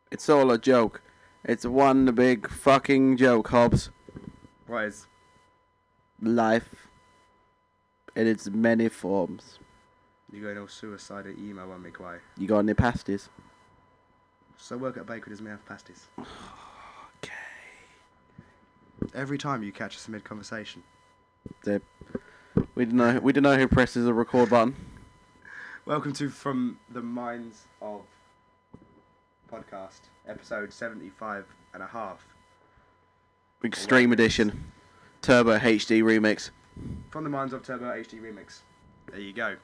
It's all a joke. It's one big fucking joke, Hobbs. What is? Life in its many forms. You going all suicidal emo on me, Quay? You got any pasties? So work at a bakery doesn't have pasties. Okay. Every time you catch us mid-conversation. We don't know who presses the record button. Welcome to From the Minds of Podcast, episode 75 and a half. Extreme Edition. Turbo HD remix. From the Minds of Turbo HD Remix. There you go.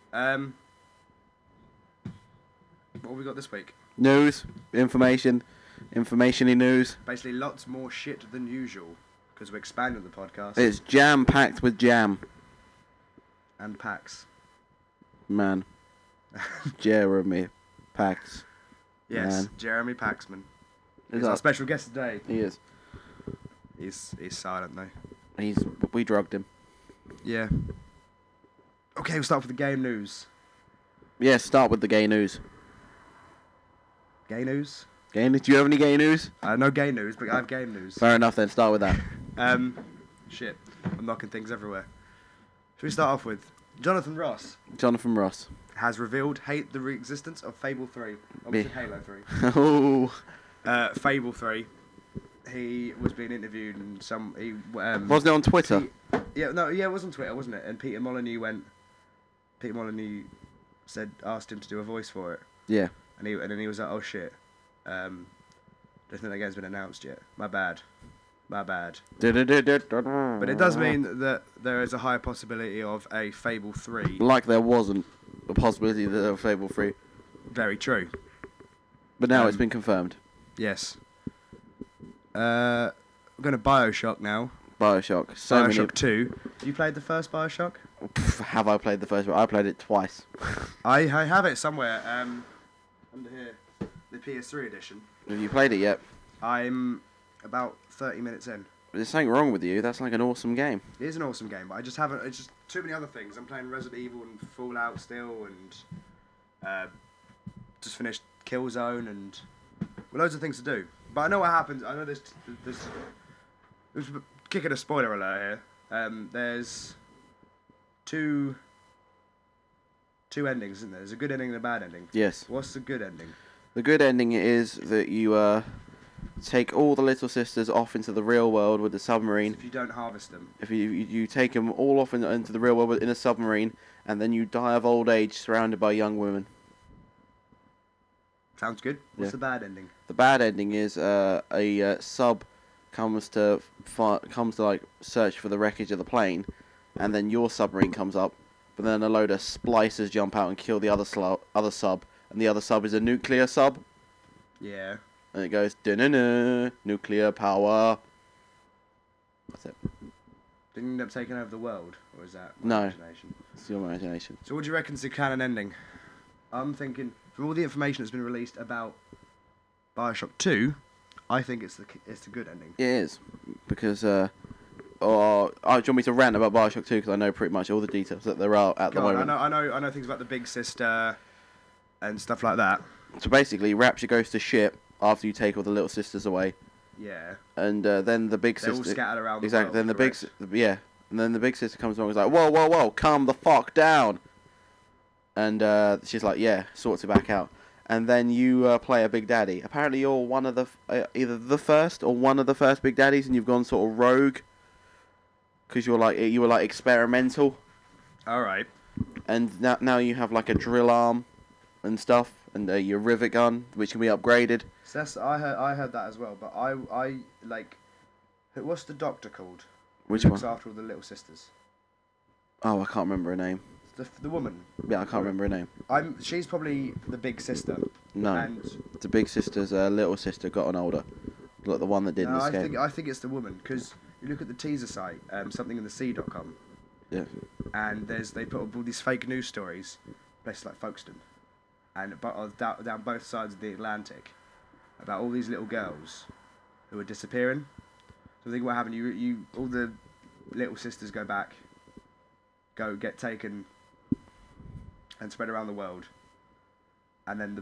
What have we got this week? News, information-y news. Basically, lots more shit than usual, because we're expanding the podcast. It's jam-packed with jam. And packs. Man. Jeremy Pax. Yes, Man. Jeremy Paxman. Is He's our that- special guest today. He is. He's silent though. We drugged him. Yeah. Okay, we'll start with the game news. Yeah, start with the gay news. Gay news? Gay news? Do you have any gay news? No gay news, but I have game news. Fair enough then, start with that. Shit. I'm knocking things everywhere. Should we start off with Jonathan Ross Jonathan Ross. has revealed the existence of Fable 3. Obviously Halo 3. Oh. Fable 3. He was being interviewed and Wasn't it on Twitter? it was on Twitter, wasn't it? And Peter Molyneux asked him to do a voice for it. Yeah. And then he was like, oh shit. Don't think that game's been announced yet. My bad. But But it does mean that there is a high possibility of a Fable 3. Like there wasn't a possibility that there was Fable 3. Very true. But now it's been confirmed. Yes. We're going to Bioshock now. Bioshock. Bioshock 2. Have you played the first Bioshock? Have I played the first one? I played it twice. I have it somewhere. Under here. The PS3 edition. Have you played it yet? I'm about 30 minutes in. There's something wrong with you. That's like an awesome game. It is an awesome game, but I just haven't. It's just too many other things. I'm playing Resident Evil and Fallout still, and just finished Killzone, and loads of things to do. But I know what happens. I know there's kicking a spoiler alert here. There's two endings, isn't there? There's a good ending and a bad ending. Yes. What's the good ending? The good ending is that you take all the little sisters off into the real world with the submarine. If you don't harvest them. If you take them all off into the real world in a submarine, and then you die of old age surrounded by young women. Sounds good. What's Yeah. the bad ending? The bad ending is a sub comes to like search for the wreckage of the plane, and then your submarine comes up, but then a load of splicers jump out and kill the other sub, and the other sub is a nuclear sub, Yeah. and it goes da-na-na, nuclear power. That's it. Didn't you end up taking over the world, or is that No. my imagination? It's your imagination. So what do you reckon's the canon ending? I'm thinking, from all the information that's been released about Bioshock 2, I think it's the good ending. It is because do you want me to rant about Bioshock 2 because I know pretty much all the details that there are at the Go on, moment. I know things about the big sister and stuff like that. So basically, Rapture goes to ship after you take all the little sisters away, Yeah. and then the big They're all sister scattered around the exactly. world, Then the correct? and then the big sister comes along and is like, whoa, calm the fuck down, and she's like, yeah, sorts it back out, and then you play a Big Daddy. Apparently, you're one of the either the first or one of the first Big Daddies, and you've gone sort of rogue because you were like experimental. All right. And now you have like a drill arm and stuff, and your rivet gun, which can be upgraded. So I heard that as well, but I like, what's the doctor called? Which Who looks one? after all the little sisters? Oh, I can't remember her name. The woman. Yeah, I can't remember her name. She's probably the big sister. No, And the big sister's little sister got on older, like the one that didn't no, escape. I think it's the woman, because you look at the teaser site, somethinginthe.sea.com, Yeah. and they put up all these fake news stories, places like Folkestone, and down both sides of the Atlantic, about all these little girls who are disappearing. So I think what happened, you all the little sisters go get taken, and spread around the world, and then the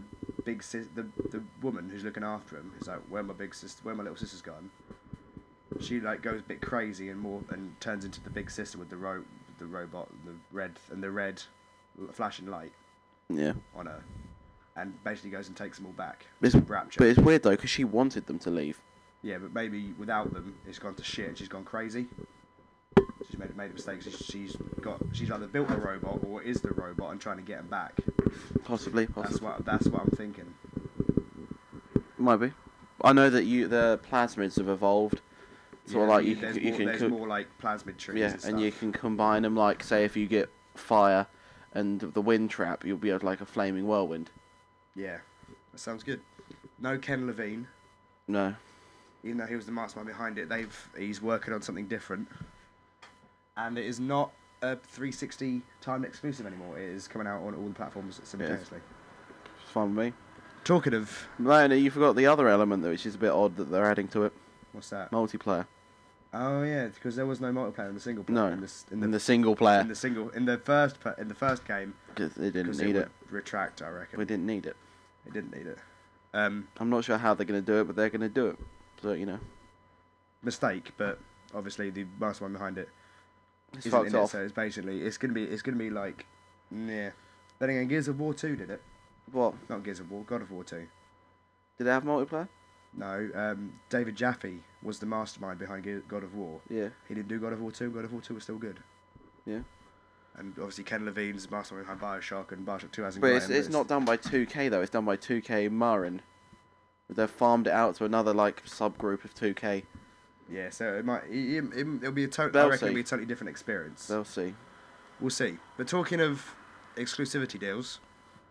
the woman who's looking after him is like, where my little sister's gone. She like goes a bit crazy and turns into the big sister with the robot, the red flashing light Yeah. on her, and basically goes and takes them all back. It's, Rapture. but it's weird though, because she wanted them to leave. Yeah, but maybe without them, it's gone to shit. She's gone crazy. She's made a mistake. She's either built a robot or is the robot and trying to get him back. Possibly. That's what I'm thinking. Might be. I know that the plasmids have evolved. So like there's more like plasmid trees. Yeah, and and you can combine them. Like, say, if you get fire and the wind trap, you'll be able to like a flaming whirlwind. Yeah, that sounds good. No Ken Levine. No. Even though he was the mastermind behind it, he's working on something different. And it is not a 360 timed exclusive anymore. It is coming out on all the platforms simultaneously. It's fine with me. Talking of... No, you forgot the other element, which is a bit odd that they're adding to it. What's that? Multiplayer. Oh yeah, because there was no multiplayer in the single player. No, in the single player. In the first game. They didn't need it. Retract, I reckon. We didn't need it. They didn't need it. I'm not sure how they're going to do it, but they're going to do it. So, you know. Mistake, but obviously the mastermind behind it It's fucked off. So it's gonna be like, yeah. Then again, Gears of War 2 did it. What? Not Gears of War, God of War 2. Did they have multiplayer? No, David Jaffe was the mastermind behind God of War. Yeah. He didn't do God of War 2. God of War 2 was still good. Yeah. And obviously Ken Levine's mastermind behind Bioshock, and Bioshock 2 hasn't. But it's not done by 2K though. It's done by 2K Marin. They've farmed it out to another like subgroup of 2K. Yeah, so it'll be I reckon it'll be a totally different experience. They'll see. We'll see. But talking of exclusivity deals,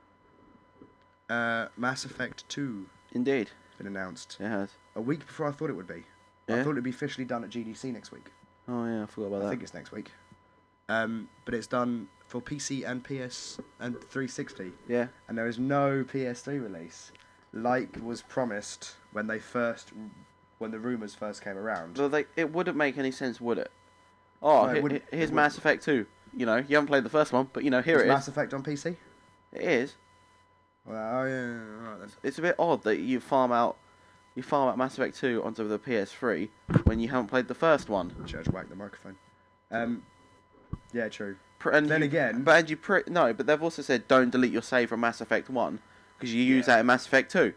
Mass Effect 2 Indeed. been announced. It has. A week before I thought it would be. Yeah? I thought it'd be officially done at GDC next week. Oh yeah, I forgot about that. I think it's next week. But it's done for PC and PS and 360. Yeah. And there is no PS3 release, like was promised when the rumours first came around. Well, it wouldn't make any sense, would it? Oh, No, here's Mass Effect 2. You know, you haven't played the first one, but you know, here it is. Mass Effect on PC? It is. Well, oh yeah, alright then. It's a bit odd that you farm out Mass Effect 2 onto the PS3 when you haven't played the first one. Should I just whack the microphone? Yeah, true. But they've also said don't delete your save from Mass Effect 1 because you use that in Mass Effect 2.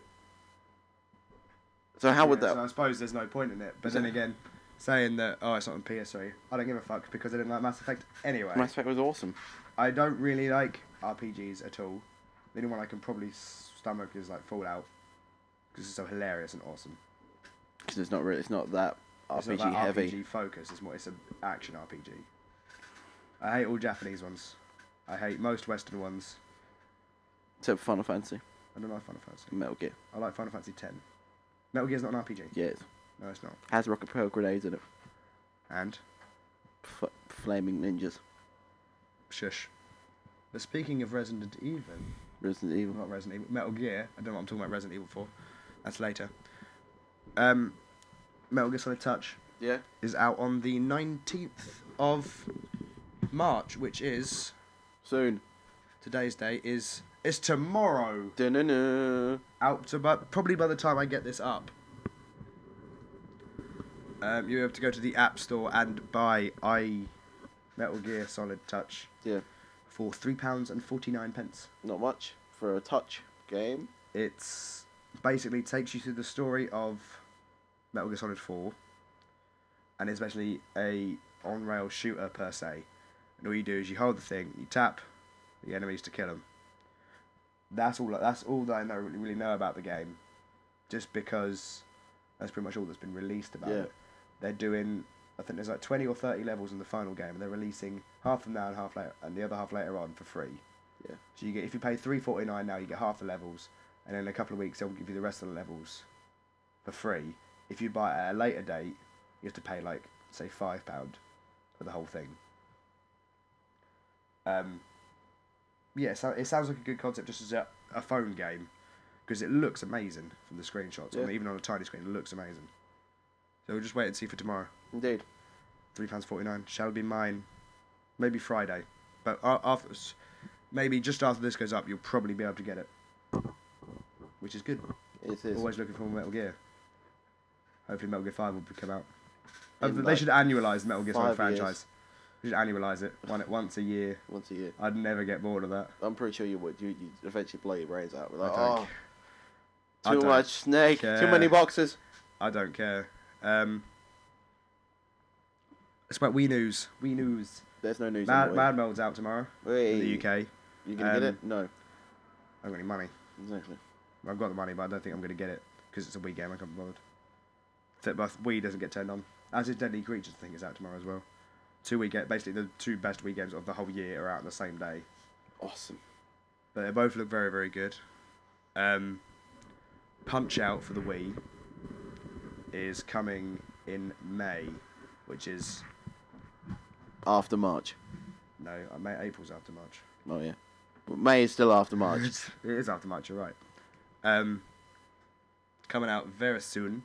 So how would that? So I suppose there's no point in it. But then again, saying that it's not on PS3, I don't give a fuck because I didn't like Mass Effect anyway. Mass Effect was awesome. I don't really like RPGs at all. The only one I can probably stomach is like Fallout because it's so hilarious and awesome. Because it's not that It's RPG not that heavy. RPG focus. It's an action RPG. I hate all Japanese ones. I hate most Western ones. Except for Final Fantasy, I don't like Final Fantasy. Metal Gear. I like Final Fantasy X. Metal Gear's not an RPG. Yeah, it is. No, it's not. Has rocket propelled grenades in it. And Flaming ninjas. shush. But speaking of Resident Evil, Resident Evil. not Resident Evil, Metal Gear. I don't know what I'm talking about Resident Evil for. That's later. Metal Gear Solid Touch Yeah. is out on the 19th of March, which is Soon. today's day is tomorrow. Da-na-na. Out to probably by the time I get this up. You have to go to the App Store and buy Metal Gear Solid Touch Yeah. for £3.49. Not much for a touch game. It's basically takes you through the story of Metal Gear Solid 4, and it's basically a on-rail shooter per se. And all you do is you hold the thing, you tap the enemies to kill them. That's all that I really know about the game, just because that's pretty much all that's been released about it. They're doing, I think there's like 20 or 30 levels in the final game, and they're releasing half of them now and half later, and the other half later on for free. Yeah. So you get, if you pay $3.49 now, you get half the levels, and in a couple of weeks they'll give you the rest of the levels for free. If you buy it at a later date, you have to pay like say £5 for the whole thing. Yeah, so it sounds like a good concept just as a phone game, because it looks amazing from the screenshots. Yeah. Even on a tiny screen, it looks amazing. So we'll just wait and see for tomorrow. Indeed. £3.49 shall be mine. Maybe Friday, but after, maybe just after this goes up, you'll probably be able to get it. which is good. It is. Always looking for more Metal Gear. Hopefully Metal Gear 5 will come out. In, They like, should annualise the Metal Gear Solid 5 years. franchise. They should annualise it once a year. Once a year. I'd never get bored of that. I'm pretty sure you would. You eventually blow your brains out. We're like, I don't I too don't much snake, care. too many boxes. I don't care. It's about Wii News. Wii News. There's no news. Mad Meld's out tomorrow in the UK. You gonna get it? No. I haven't got any money. Exactly. I've got the money, but I don't think I'm going to get it because it's a Wii game. I can't be bothered. But Wii doesn't get turned on. As is Deadly Creatures, I think, is out tomorrow as well. Basically the two best Wii games of the whole year are out on the same day. Awesome. But they both look very, very good. Punch Out for the Wii is coming in May, which is After March. no, April's after March. Oh yeah. But May is still after March. It is after March. You're right. Coming out very soon.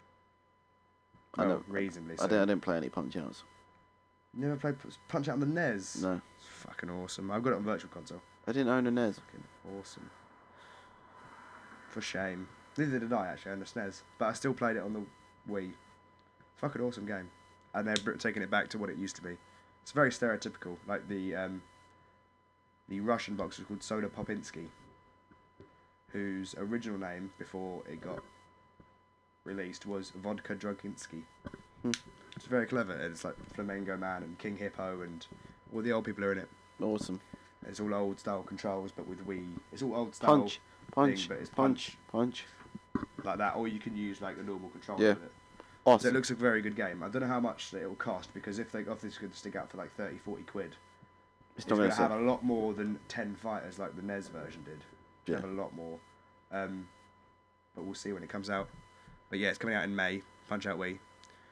I know. Reasonably I soon. didn't play any Punch Outs. You never played Punch Out on the NES? No. It's fucking awesome. I've got it on Virtual Console. I didn't own a NES. Fucking awesome. For shame. Neither did I actually on the SNES, but I still played it on the Wii. Fucking awesome game. And they're taking it back to what it used to be. It's very stereotypical. Like the Russian boxer called Soda Popinski, whose original name before it got released was Vodka Droginski. It's very clever. It's like Flamengo Man and King Hippo and all the old people are in it. Awesome. It's all old style controls, but with Wii. It's all old style. Punch. but it's Punch. like that, or you can use like the normal controls Yeah. with it. So Awesome. it looks like a very good game. I don't know how much it will cost because if this is going to stick out for like 30, 40 quid, It's it's not going going to to have sell. a lot more than 10 fighters like the NES version did. Yeah. Have a lot more. But we'll see when it comes out. But yeah, it's coming out in May. Punch Out Wii.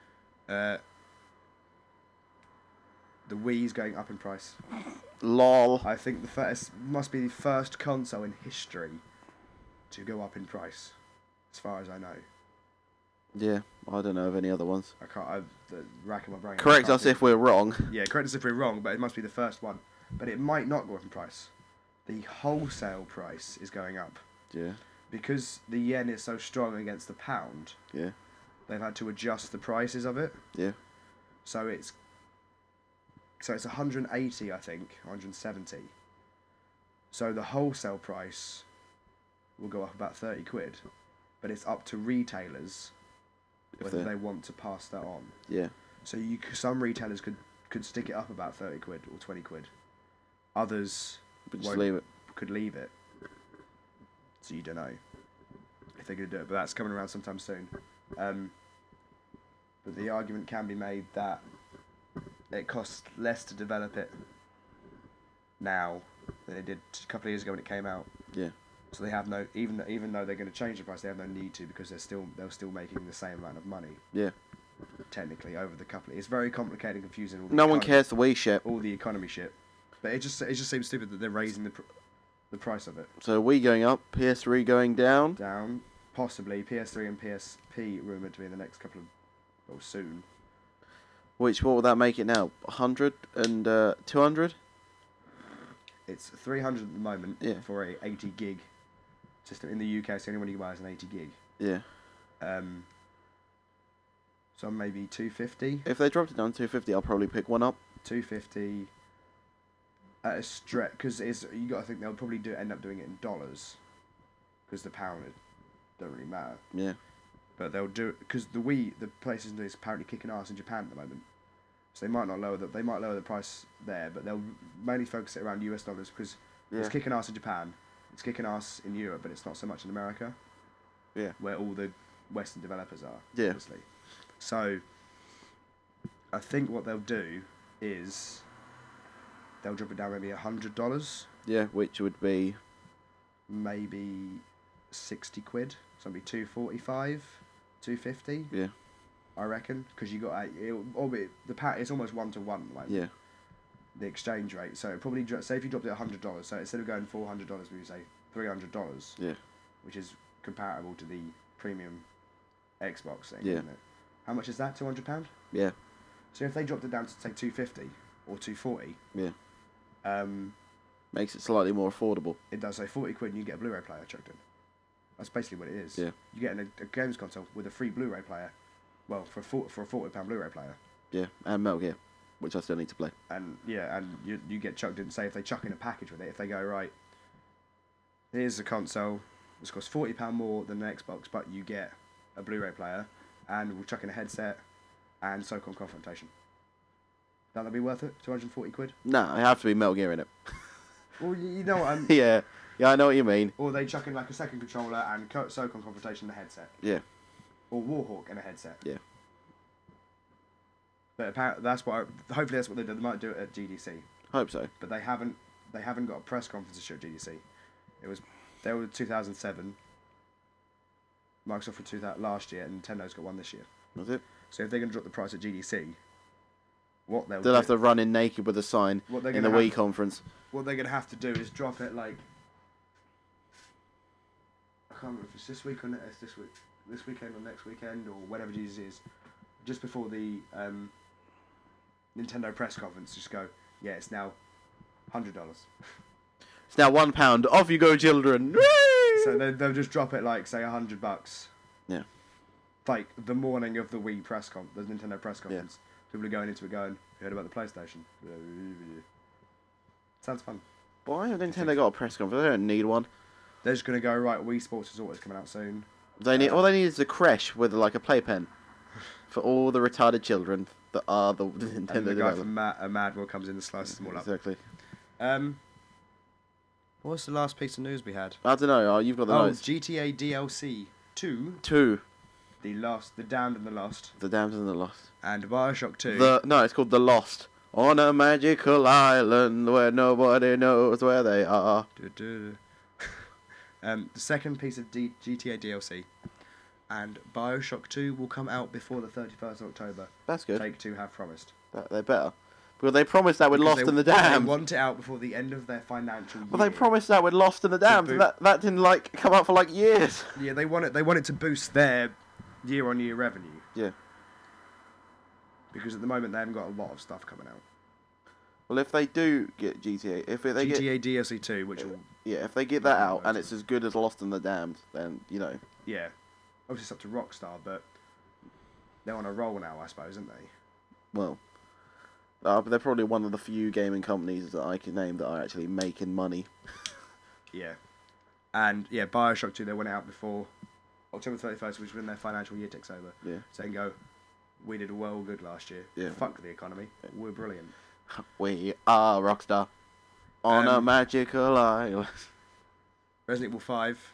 The Wii's going up in price. LOL. I think must be the first console in history to go up in price, as far as I know. Yeah, I don't know of any other ones. I can't. The rack of my brain. Correct I can't us if we're wrong. Yeah, correct us if we're wrong, but it must be the first one. But it might not go up in price. The wholesale price is going up Yeah. because the yen is so strong against the pound. Yeah. They've had to adjust the prices of it. Yeah. So it's 180, I think, 170. So the wholesale price will go up about 30 quid, but it's up to retailers whether they want to pass that on. Yeah. So some retailers could stick it up about 30 quid or 20 quid. Others But just won't- leave it. could leave it. So you don't know if they're going to do it, but that's coming around sometime soon. But the argument can be made that it costs less to develop it now than it did a couple of years ago when it came out. Yeah. So they have no, even though they're going to change the price, they have no need to because they're still making the same amount of money. Yeah. Technically, over the couple, it's very complicated and confusing. No one cares the Wii shit. All the economy shit, but it just seems stupid that they're raising the price of it So Wii going up, PS3 going down. down. Possibly PS3 and PSP rumored to be in the next couple of, well, soon. What will that make it now? 100 and 200? It's 300 at the moment Yeah. for a 80 gig system in the UK. So anyone you can buy is an 80 gig. Yeah. So maybe 250. If they dropped it down to 250, I'll probably pick one up. 250 at a stretch because you got to think they'll probably end up doing it in dollars because the pound it don't really matter. Yeah. But they'll do it because the PlayStation is apparently kicking ass in Japan at the moment. So they might not lower they might lower the price there, but they'll mainly focus it around US dollars because it's kicking ass in Japan, it's kicking ass in Europe, but it's not so much in America. Yeah. Where all the Western developers are. Yeah. Obviously. So I think what they'll do is they'll drop it down maybe $100, Yeah, which would be... maybe 60 quid, so it'll be 245, 250. Yeah. I reckon, because you got it's almost 1-to-1 like Yeah. the exchange rate. So it probably say if you dropped it $100, so instead of going $400, we say $300. Yeah. Which is comparable to the premium Xbox thing. Yeah. Isn't it? How much is that? £200. Yeah. So if they dropped it down to say 250 or 240, Yeah. Makes it slightly more affordable. it does say 40 quid and you get a Blu-ray player chucked in. That's basically what it is. Yeah. You get a games console with a free Blu-ray player. Well, for a £40 Blu-ray player. Yeah, and Metal Gear, which I still need to play. And you get chucked in. Say if they chuck in a package with it, if they go right, here's a console. This costs £40 more than an Xbox, but you get a Blu-ray player, and we'll chuck in a headset and SOCOM Confrontation. Don't that be worth it? 240 quid. No, I have to be Metal Gear in it. Well, you know what I'm. Yeah, I know what you mean. Or they chuck in like a second controller and SOCOM Confrontation in a headset. Yeah. Or Warhawk in a headset. Yeah. But apparently hopefully that's what they do. They might do it at GDC. Hope so. But they haven't got a press conference to show at GDC. They were 2007. Microsoft for 2000 last year, and Nintendo's got one this year. Was it? So if they're going to drop the price at GDC, they'll have to run in naked with a sign in the Wii conference. What they're going to have to do is drop it like, I can't remember if it's this week or it's this weekend or next weekend or whatever GDC is, just before the Nintendo press conference. Just go, yeah, it's now $100. It's now £1. Off you go, children. So they'll just drop it like, say, $100. Yeah. Like the morning of the Wii the Nintendo press conference. Yeah. People are going into it going, you heard about the PlayStation? Sounds fun. Why have Nintendo got a press conference? They don't need one. They're just going to go, right, Wii Sports Resort is coming out soon. All they need is a creche with like a playpen for all the retarded children that are the Nintendo and the guy developers. from Madwell comes in and slices them all up. Exactly. What's the last piece of news we had? I don't know. You've got the notes. GTA DLC 2. 2. The Damned and the Lost. The Damned and the Lost. And Bioshock 2. No, it's called The Lost. On a magical island where nobody knows where they are. The second piece of GTA DLC. And Bioshock 2 will come out before the 31st of October. That's good. Take-Two have promised. They better. Because they promised that with Lost and the Damned. They want it out before the end of their financial year. Well, they promised that with Lost and the Damned. That didn't come out for years. Yeah, they want it to boost their year-on-year revenue. Yeah. Because at the moment they haven't got a lot of stuff coming out. Well, if they do get GTA, GTA DLC 2, which will... Yeah, if they get that out and it's as good as Lost and the Damned, then, Yeah. Obviously it's up to Rockstar, but they're on a roll now, I suppose, aren't they? Well, they're probably one of the few gaming companies that I can name that are actually making money. Yeah. And, yeah, Bioshock 2, they went out before October 31st, which is when their financial year ticks over. Yeah. So they can go, we did well good last year. Yeah. Fuck the economy. Yeah. We're brilliant. We are Rockstar on a magical island. Resident Evil 5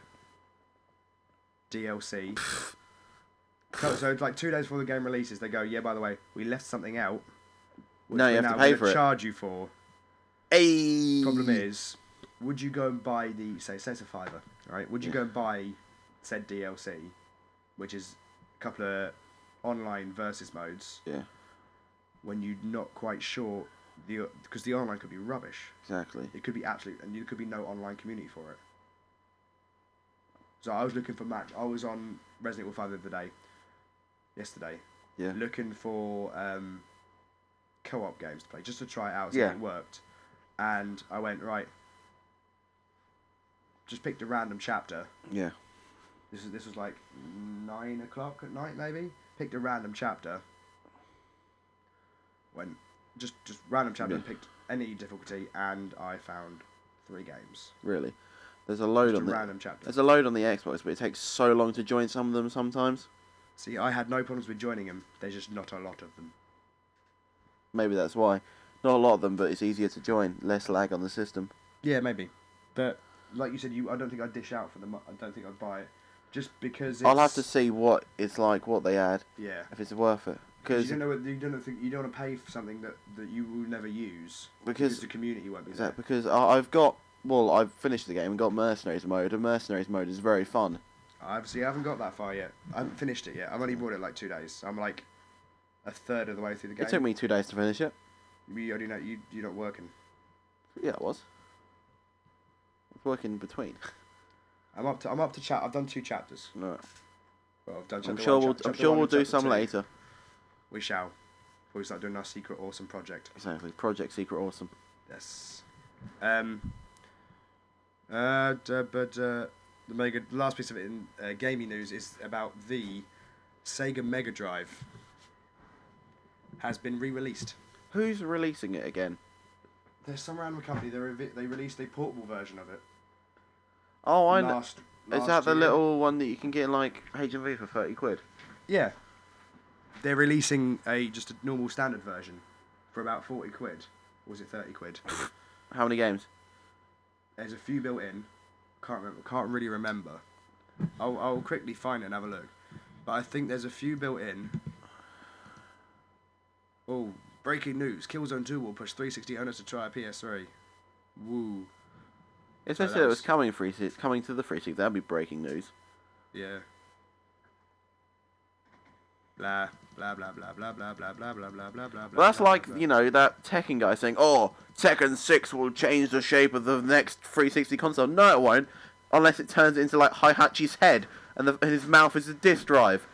DLC. So it's like 2 days before the game releases, they go, yeah, by the way, we left something out. No, you have to pay for it. Charge you for. Hey. Problem is, would you go and buy say it's a £5, right? Would you go and buy said DLC, which is a couple of online versus modes? Yeah. When you're not quite sure, because the online could be rubbish. Exactly. It could be absolute, and there could be no online community for it. So I was looking for I was on Resident Evil 5 the other day, yesterday. Yeah. Looking for co-op games to play, just to try it out, see if it worked. And I went, right, just picked a random chapter. Yeah. This was like 9 o'clock at night, maybe. Picked a random chapter. Went just random chapter and picked any difficulty, and I found 3 games. Really? There's a load just on the random chapter. There's a load on the Xbox, but it takes so long to join some of them sometimes. See, I had no problems with joining them. There's just not a lot of them. Maybe that's why. Not a lot of them, but it's easier to join. Less lag on the system. Yeah, maybe. But like you said, I don't think I'd dish out for them. I don't think I'd buy it, just because. I'll have to see what it's like, what they add. Yeah. If it's worth it. Because you don't want to pay for something that you will never use. Because the community won't be there. Because I've finished the game and got Mercenaries mode, and Mercenaries mode is very fun. I haven't got that far yet. I haven't finished it yet. I've only bought it like 2 days. I'm like a third of the way through the game. It took me 2 days to finish it. You're not working. Yeah, I was. I was working in between. I'm up to chat. I've done 2 chapters. No. Well, I've done I'm sure we'll do some later. We shall. Before we start doing our secret awesome project. Exactly. Project Secret Awesome. Yes. The last piece of it in gaming news is about the Sega Mega Drive has been re-released. Who's releasing it again? There's some random company. They released a portable version of it. Oh, I know. Last Is that the year. little one that you can get in like HMV for 30 quid? Yeah. They're releasing just a normal standard version for about 40 quid. Or was it 30 quid? How many games? There's a few built in. Can't really remember. I'll quickly find it and have a look. But I think there's a few built in. Oh, breaking news. Killzone 2 will push 360 owners to try a PS3. Woo. If So they said it was coming to the 360, that'd be breaking news. Yeah. Blah blah blah blah blah blah blah blah blah blah blah blah. Well, that's like, you know, that Tekken guy saying, "Oh, Tekken 6 will change the shape of the next 360 console." No, it won't, unless it turns it into like Heihachi's head and his mouth is a disk drive.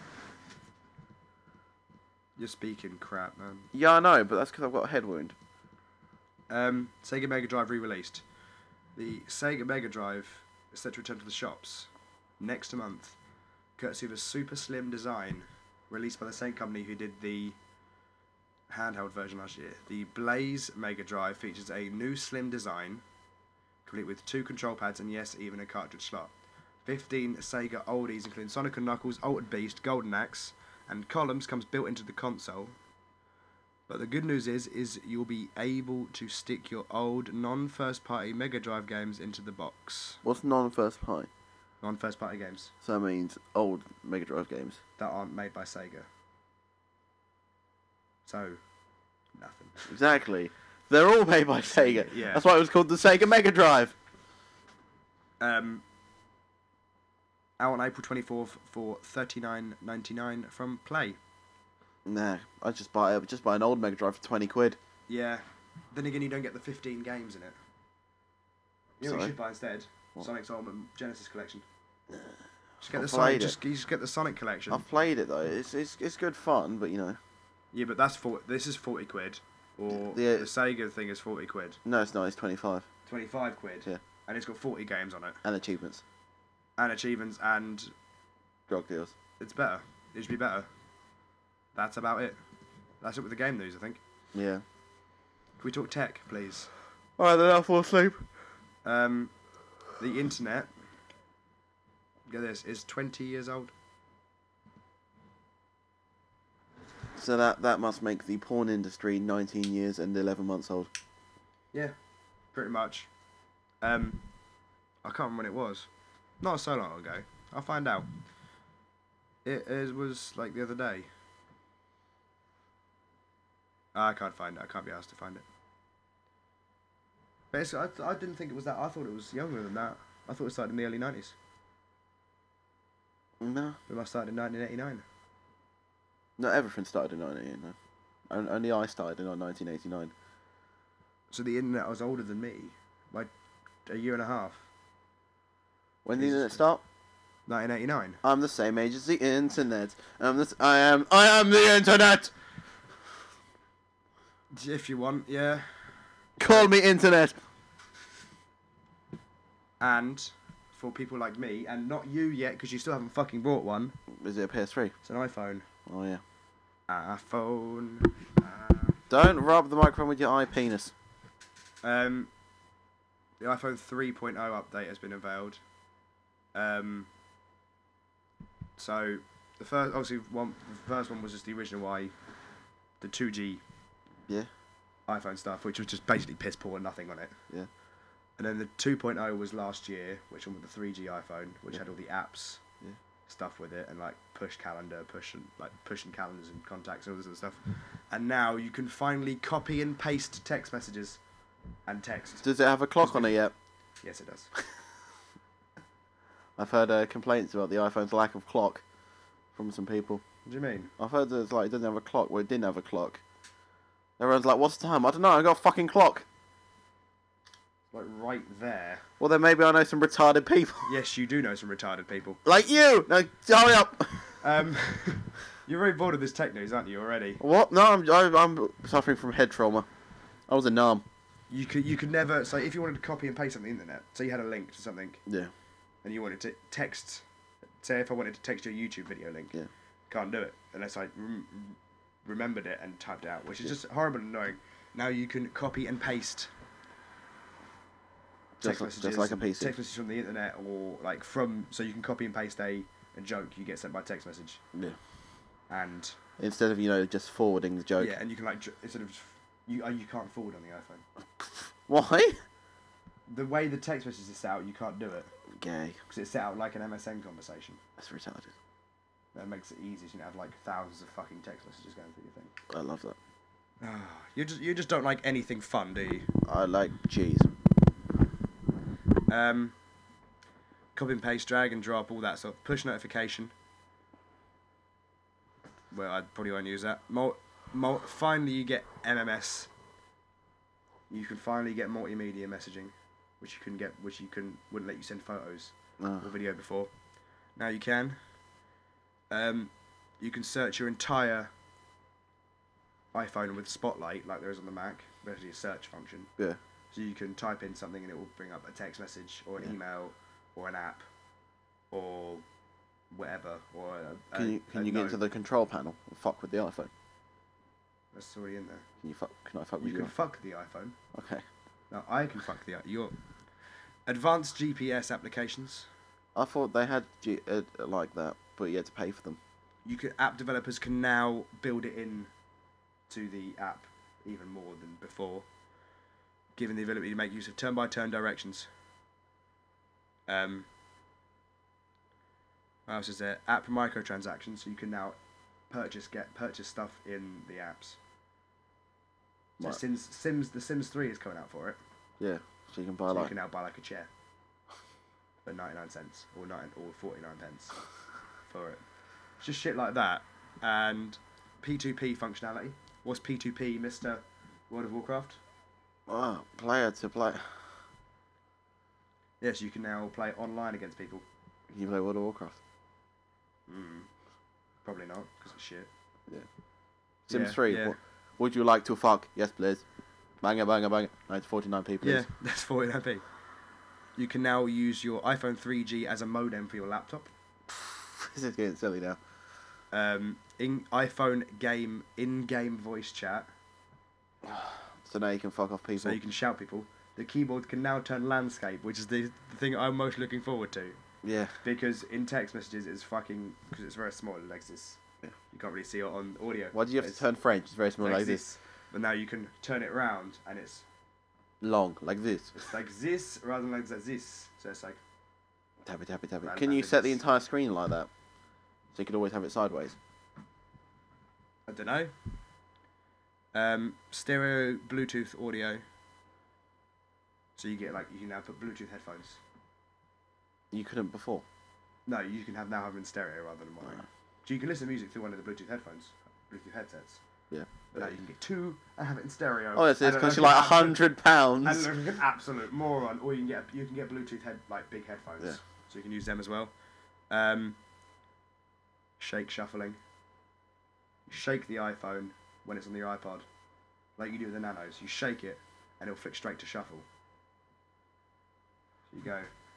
You're speaking crap, man. Yeah, I know, but that's because I've got a head wound. Sega Mega Drive re-released. The Sega Mega Drive is set to return to the shops next month, courtesy of a super slim design released by the same company who did the handheld version last year. The Blaze Mega Drive features a new slim design, complete with 2 control pads and yes, even a cartridge slot. 15 Sega oldies, including Sonic & Knuckles, Altered Beast, Golden Axe, and Columns comes built into the console. But the good news is you'll be able to stick your old non-first party Mega Drive games into the box. What's non-first party? Non-first party games So that means old Mega Drive games. that aren't made by Sega. So, nothing. Exactly. They're all made by Sega. Yeah. That's why it was called the Sega Mega Drive. Out on April 24th for $39.99 from Play. Nah, I just buy an old Mega Drive for 20 quid. Yeah. Then again, you don't get the 15 games in it. You know what you Sorry? should buy instead? What? Sonic's Ultimate Genesis Collection. Just get I've the Sonic. played it. You just get the Sonic collection. I've played it though. It's good fun, but you know. Yeah, but this is 40 quid. Or Yeah. the Sega thing is 40 quid. No, it's not. It's 25. 25 quid. Yeah. And it's got 40 games on it. And achievements, And achievements, and drug deals. it's better. It should be better. That's about it. That's it with the game news, I think. Yeah. Can we talk tech, please? All right, then I'll fall asleep. The internet, get this, is 20 years old. So that must make the porn industry 19 years and 11 months old. Yeah, pretty much. I can't remember when it was. Not so long ago. I'll find out. It was like the other day. I can't find it. I can't be asked to find it. Basically, I didn't think it was that. I thought it was younger than that. I thought it started in the early 90s. No. It must start in 1989. No, everything started in 1989. Only I started in 1989. So the internet was older than me by a year and a half. When did the Jesus. internet start? 1989. I'm the same age as the internet. I am the internet. If you want, yeah. Call me internet. And for people like me, and not you yet, because you still haven't fucking bought one, Is it a PS3? it's an iPhone. Oh yeah. iPhone. Don't rub the microphone with your eye penis. The iPhone 3.0 update has been unveiled. So the first one was just the original the 2G Yeah. iPhone stuff, which was just basically piss poor and nothing on it. Yeah. And then the 2.0 was last year, which one with the 3G iPhone, which Yeah. had all the apps Yeah. stuff with it, and like pushing calendars and contacts and all this other stuff. And now you can finally copy and paste text messages and text. Does it have a clock on it yet? Yes, it does. I've heard complaints about the iPhone's lack of clock from some people. What do you mean? I've heard that it's like it doesn't have a clock. Well, it didn't have a clock. Everyone's like, "What's the time?" I don't know. I got a fucking clock. Like right there. Well, then maybe I know some retarded people. Yes, you do know some retarded people. Like you. No, hurry up. You're very bored of this tech news, aren't you, already? What? No, I'm suffering from head trauma. I was a numb. You could never. So if you wanted to copy and paste something on the internet, so you had a link to something, Yeah. and you wanted to text, say if I wanted to text you a YouTube video link, Yeah. can't do it unless I remembered it and typed it out, which is just horrible and annoying. Now you can copy and paste text messages, just like a PC. text messages from the internet, or like so you can copy and paste a joke you get sent by text message, Yeah. and Instead of just forwarding the joke. yeah, and you can instead of you can't forward on the iPhone. Why? The way the text message is set out, you can't do it Gay. because it's set out like an MSN conversation. That's retarded. That makes it easy, so you don't have like thousands of fucking text messages going through your thing. I love that. You just don't like anything fun, do you? I like cheese. Copy and paste, drag and drop, all that stuff. Push notification. Well, I probably won't use that. Finally, you get MMS. You can finally get multimedia messaging, which wouldn't let you send photos or video before. Now you can. You can search your entire iPhone with Spotlight, like there is on the Mac, basically a search function. Yeah. So you can type in something and it will bring up a text message or an email or an app or whatever. Or Can you get into the control panel and fuck with the iPhone? That's already in there. Can I fuck with You can fuck the iPhone. Okay. No, I can fuck the your advanced GPS applications. I thought they had like that, but you had to pay for them. App developers can now build it in to the app even more than before, given the ability to make use of turn-by-turn directions. What else is there? App microtransactions, so you can now purchase stuff in the apps. So Right. The Sims 3 is coming out for it. Yeah, so you can buy So like. you can now buy like a chair for 99 cents or 49 pence for it. It's just shit like that. And P2P functionality. What's P2P, Mr. World of Warcraft? Player to play. Yes, you can now play online against people. Can you play World of Warcraft? Probably not, because it's shit. Yeah. Sims Yeah, 3. yeah. Would you like to fuck? Yes, please. Banger, banger, banger. 949p, please. Yeah, that's 49p. You can now use your iPhone 3G as a modem for your laptop. This is getting silly now. iPhone in-game voice chat, So now you can fuck off people. so you can shout people. The keyboard can now turn landscape, which is the thing I'm most looking forward to. Yeah. Because in text messages, because it's very small, like this. Yeah. You can't really see it on audio. Why do you have to turn French? It's very small like this. But now you can turn it around, and it's Long, like this. like this rather than like this. So it's like, Tap it, tap it, tap it. Rather Can than you set the this. entire screen like that? So you could always have it sideways. I don't know. Stereo Bluetooth audio. So you can now put Bluetooth headphones. You couldn't before. No, you can now have them in stereo rather than mono. So you can listen to music through one of the Bluetooth headsets. Yeah. But now you can get two and have it in stereo. Oh, yes, it's And because it you're like looks like £100. And look like an absolute moron. Or you can get Bluetooth big headphones. Yeah. So you can use them as well. Shake shuffling. You shake the iPhone when it's on your iPod, like you do with the Nanos. You shake it, and it'll flick straight to shuffle. So you go.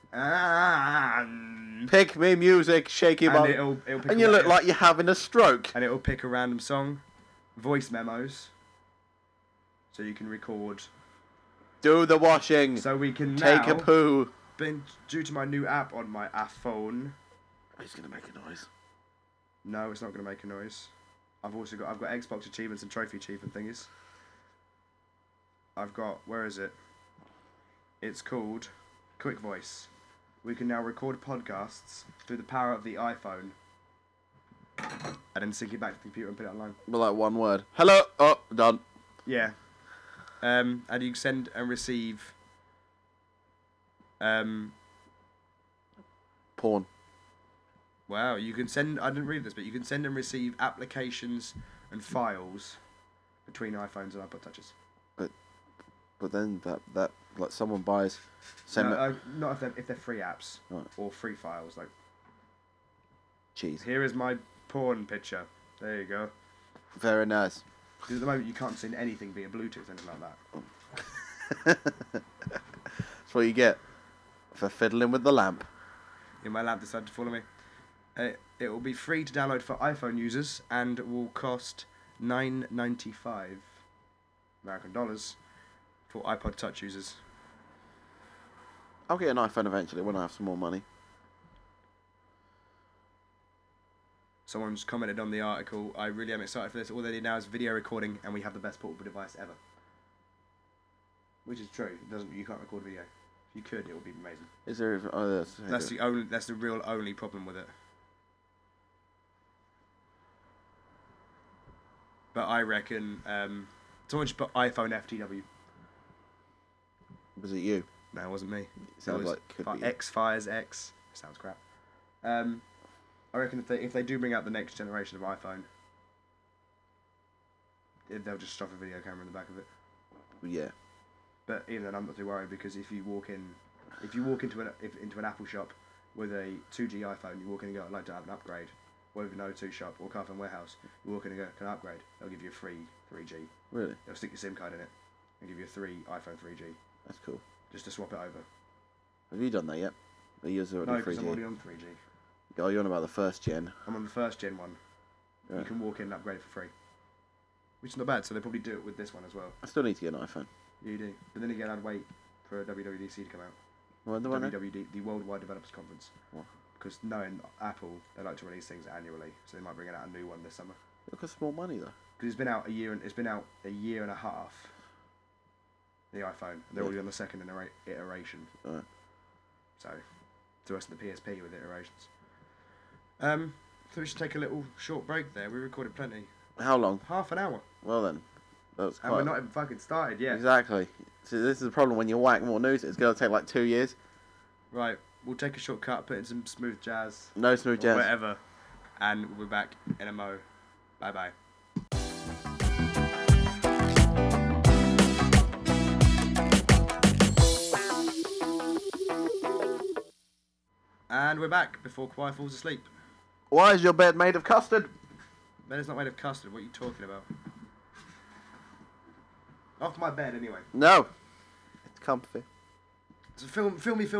Pick me music, shake it And up. it'll pick And you look like you're having a stroke. And it'll pick a random song. Voice memos. So you can record. Do the washing. So we can Take now, a poo. due to my new app on my iPhone. He's going to make a noise. No, it's not going to make a noise. I've got Xbox achievements and trophy achievement thingies. Where is it? It's called Quick Voice. We can now record podcasts through the power of the iPhone. And then sync it back to the computer and put it online. But like one word. Hello. Oh, done. Yeah. And you can send and receive Porn. wow, you can send I didn't read this, but you can send and receive applications and files between iPhones and iPod touches. But then that like someone buys. Not if they're free apps Right. or free files. Like, Cheese. here is my porn picture. There you go. Very nice. Because at the moment you can't send anything via Bluetooth, anything like that. That's what you get for fiddling with the lamp. My lab decided to follow me. It will be free to download for iPhone users and will cost $9.95 American dollars for iPod Touch users. I'll get an iPhone eventually when I have some more money. Someone's commented on the article, I really am excited for this. All they need now is video recording and we have the best portable device ever. Which is true. You can't record video. If you could, it would be amazing. Is there? Oh, That's the real only problem with it. But I reckon someone just put iPhone FTW. Was it you? No, it wasn't me. It sounds like could be. X Fires X. Sounds crap. I reckon if they do bring out the next generation of iPhone, they'll just stuff a video camera in the back of it. Yeah. But even then, I'm not too worried because if you walk into an Apple shop with a 2G iPhone, you walk in and go, I'd like to have an upgrade. Or even an O2 shop or Carphone Warehouse, you walk in and go, can I upgrade? They'll give you a free 3G. Really? They'll stick your SIM card in it and give you a iPhone 3G. That's cool. Just to swap it over. Have you done that yet? Are you already No, because 3G? I'm already on 3G. Oh, you're on about the first gen. I'm on the first gen one. Yeah. You can walk in and upgrade it for free. Which is not bad, so they'll probably do it with this one as well. I still need to get an iPhone. You do. But then again, I'd wait for a WWDC to come out. What, the one? the Worldwide Developers Conference. What? Because knowing Apple, they like to release things annually, so they might bring out a new one this summer. It costs more money though. Because it's been out a year and a half. The iPhone. They're already on the second iteration. Right. So, the rest of the PSP with iterations. So we should take a little short break there. We recorded plenty. How long? Half an hour. Well then, that's quite. And we're not even fucking started yet. Exactly. So this is the problem when you whack more news. It's gonna take like 2 years. Right. We'll take a short cut, put in some smooth jazz. No smooth jazz. Or whatever. And we'll be back in a mo. Bye bye. And we're back before Kawhi falls asleep. Why is your bed made of custard? Bed is not made of custard. What are you talking about? Off my bed, anyway. No. It's comfy. So films.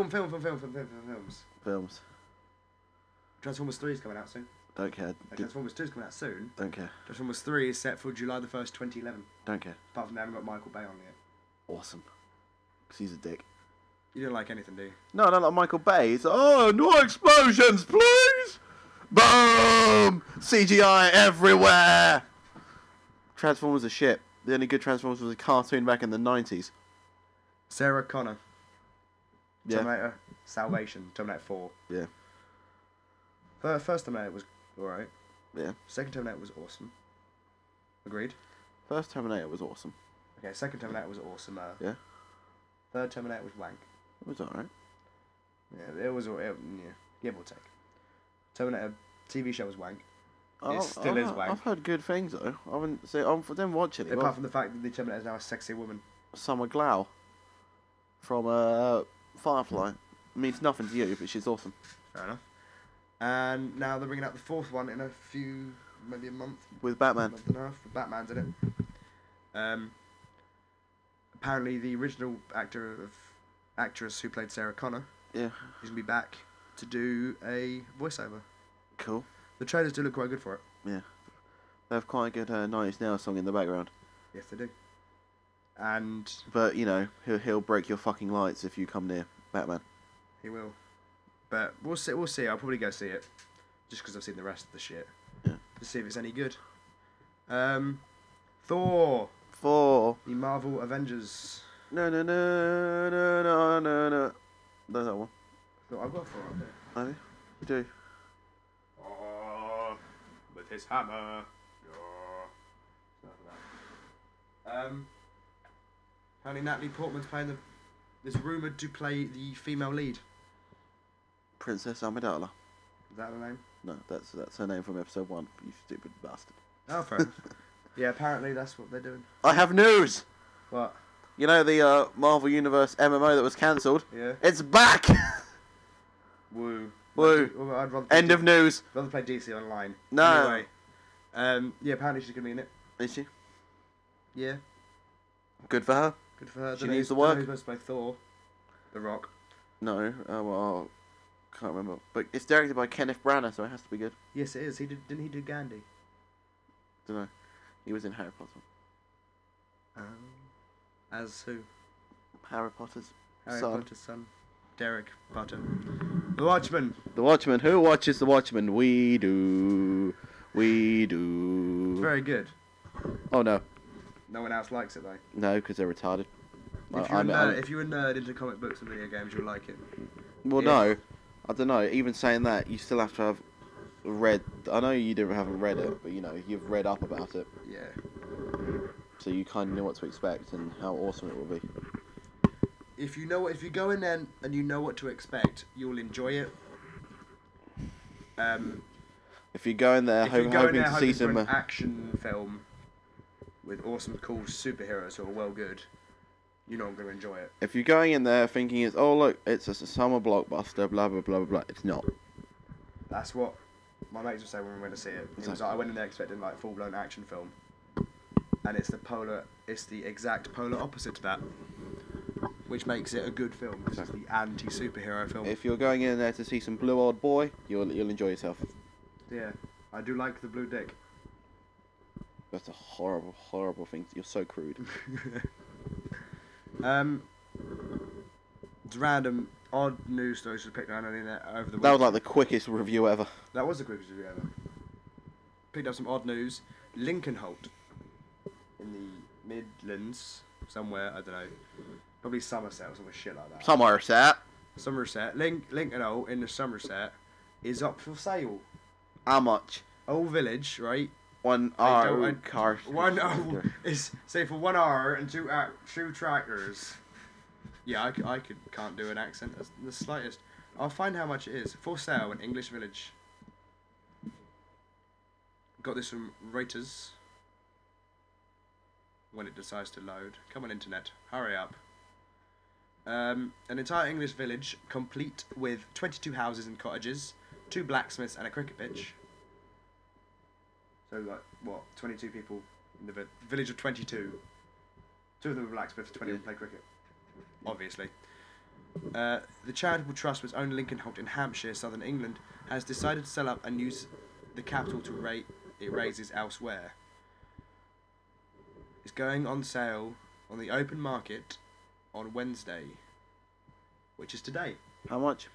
Films. Transformers 3 is coming out soon. Don't care. Transformers 2 is coming out soon. Don't care. Transformers 3 is set for July the 1st, 2011. Don't care. Apart from they haven't got Michael Bay on yet. Awesome. Because he's a dick. You don't like anything, do you? No, I don't like Michael Bay. It's, oh, no explosions, please! Boom! CGI everywhere! Transformers are shit. The only good Transformers was a cartoon back in the 90s. Sarah Connor. Yeah. Terminator Salvation. Terminator 4. Yeah. First Terminator was alright. Yeah. Second Terminator was awesome. Agreed? First Terminator was awesome. Okay, second Terminator was awesome. Yeah. Third Terminator was wank. It was alright. Yeah, it was yeah, give or take. Terminator TV show was wank. It still is wank. I've heard good things though. I haven't seen. I didn't watch it. Apart from the fact that the Terminator is now a sexy woman. Summer Glau from Firefly means nothing to you, but she's awesome. Fair enough. And now they're bringing out the fourth one in a few, maybe a month. With Batman. A month and a half. Batman's in it. Apparently, the original actress who played Sarah Connor. Yeah. Is gonna be back to do a voiceover. Cool. The trailers do look quite good for it. Yeah. They have quite a good 90s Now song in the background. Yes, they do. And but you know, he'll break your fucking lights if you come near Batman. He will. But we'll see. We'll see. I'll probably go see it, just because I've seen the rest of the shit. Yeah. To see if it's any good. Thor. 4. The Marvel Avengers. No. There's that one. Thor. I've got Thor up there. Have you? You do. Oh, with his hammer. Apparently Natalie Portman's playing is rumoured to play the female lead. Princess Amidala. Is that her name? No, that's her name from episode 1. You stupid bastard. Oh, fair enough. Yeah, apparently that's what they're doing. I have news. What? You know the Marvel Universe MMO that was cancelled? Yeah. It's back. Woo. Woo. I'd rather End of news. Rather play DC Online. No. Anyway, yeah, apparently she's gonna be in it. Is she? Yeah. Good for her. Good for her. She needs the work. Who's supposed to play Thor? The Rock. No. Well, Can't remember. But it's directed by Kenneth Branagh, so it has to be good. Yes, it is. Didn't he do Gandhi? Don't know. He was in Harry Potter. As who? Harry Potter's Harry son. Potter's son. Derek Potter. The Watchmen. The Watchmen. Who watches The Watchmen? We do. We do. Very good. Oh no. No one else likes it though. No, because they're retarded. If you're a nerd into comic books and video games, you'll like it. Well, If- no. I don't know. Even saying that, you still have to have read. I know you haven't read it, but you know you've read up about it, Yeah. so you kind of know what to expect and how awesome it will be. If you go in there and you know what to expect, you'll enjoy it. If you go in there If you go in hoping there to hoping see for some, an action film with awesome, cool superheroes who are well good, you're not going to enjoy it. if you're going in there thinking it's look, it's a summer blockbuster, blah blah blah blah blah, it's not. That's what my mates would say when we went to see it. It was like, I went in there expecting like full blown action film, and it's the exact polar opposite to that, which makes it a good film. It's the anti superhero film. If you're going in there to see some Blue Old Boy, you'll enjoy yourself. Yeah, I do like the blue dick. That's a horrible thing. You're so crude. It's random, odd news stories to pick down on the internet over the week. That was like the quickest review ever. That was the quickest review ever. Picked up some odd news. Lincolnholt in the Midlands, somewhere, I don't know, probably Somerset or some shit like that. Somerset. Somerset. Lincolnholt in the Somerset is up for sale. How much? Old village, right? 1 They hour don't- car. 1 hour is say for 1 hour and two tractors. Yeah, I can't do an accent as the slightest. I'll find how much it is. For sale in English Village. Got this from Reuters. When it decides to load. Come on, internet. Hurry up. An entire English village, complete with 22 houses and cottages, 2 blacksmiths and a cricket pitch. So, like, what, 22 people in the village of 22. 2 of them are blacksmiths, 20 of them play cricket. Obviously. The charitable trust, which owned Lincolnholt in Hampshire, southern England, has decided to sell up and use the capital it raises elsewhere. It's going on sale on the open market on Wednesday, which is today. How much?